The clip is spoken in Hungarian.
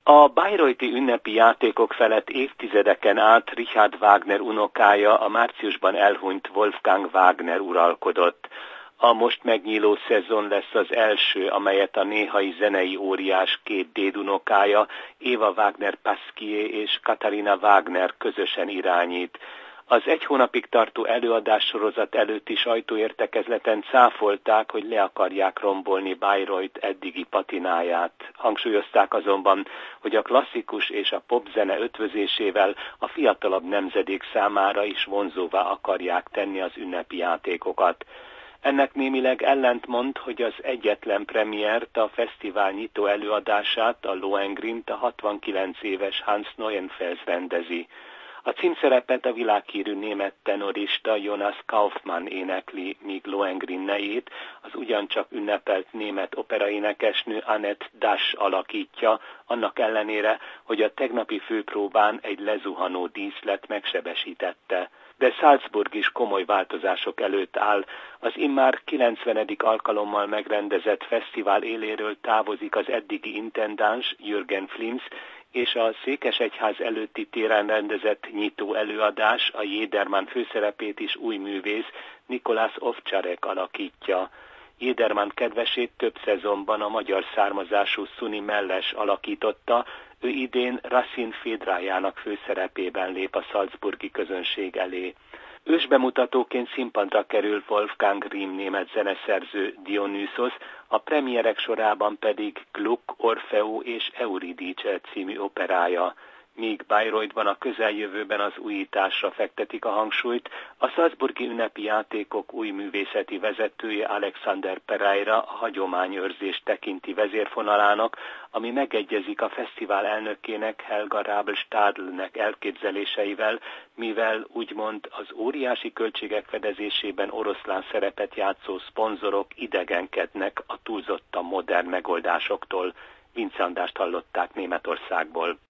A bayreuthi ünnepi játékok felett évtizedeken át Richard Wagner unokája, a márciusban elhunyt Wolfgang Wagner uralkodott. A most megnyíló szezon lesz az első, amelyet a néhai zenei óriás két dédunokája, Eva Wagner-Pasquier és Katharina Wagner közösen irányít. Az egy hónapig tartó előadássorozat előtti sajtóértekezleten cáfolták, hogy le akarják rombolni Bayreuth eddigi patináját. Hangsúlyozták azonban, hogy a klasszikus és a popzene ötvözésével a fiatalabb nemzedék számára is vonzóvá akarják tenni az ünnepi játékokat. Ennek némileg ellentmond, hogy az egyetlen premiért, a fesztivál nyitó előadását, a Lohengrint a 69 éves Hans Neuenfels rendezi. A címszerepet a világhírű német tenorista Jonas Kaufmann énekli, míg Lohengrin nejét az ugyancsak ünnepelt német operaénekesnő Annette Dasch alakítja, annak ellenére, hogy a tegnapi főpróbán egy lezuhanó díszlet megsebesítette. De Salzburg is komoly változások előtt áll. Az immár 90. alkalommal megrendezett fesztivál éléről távozik az eddigi intendáns Jürgen Flims, és a Székesegyház előtti téren rendezett nyitó előadás, a Jedermann főszerepét is új művész, Nikolás Ovcsarek alakítja. Jedermann kedvesét több szezonban a magyar származású Szuni Melles alakította, ő idén Racine Fédrájának főszerepében lép a salzburgi közönség elé. Ősbemutatóként színpadra kerül Wolfgang Rihm német zeneszerző Dionysos, a premierek sorában pedig Gluck, Orfeo és Euridice című operája. Míg Bayreuthban a közeljövőben az újításra fektetik a hangsúlyt, a salzburgi ünnepi játékok új művészeti vezetője Alexander Pereira a hagyományőrzést tekinti vezérfonalának, ami megegyezik a fesztivál elnökének, Helga Rabel-Stadlnek elképzeléseivel, mivel úgymond az óriási költségek fedezésében oroszlán szerepet játszó szponzorok idegenkednek a túlzottan modern megoldásoktól. Vince Andrást hallották Németországból.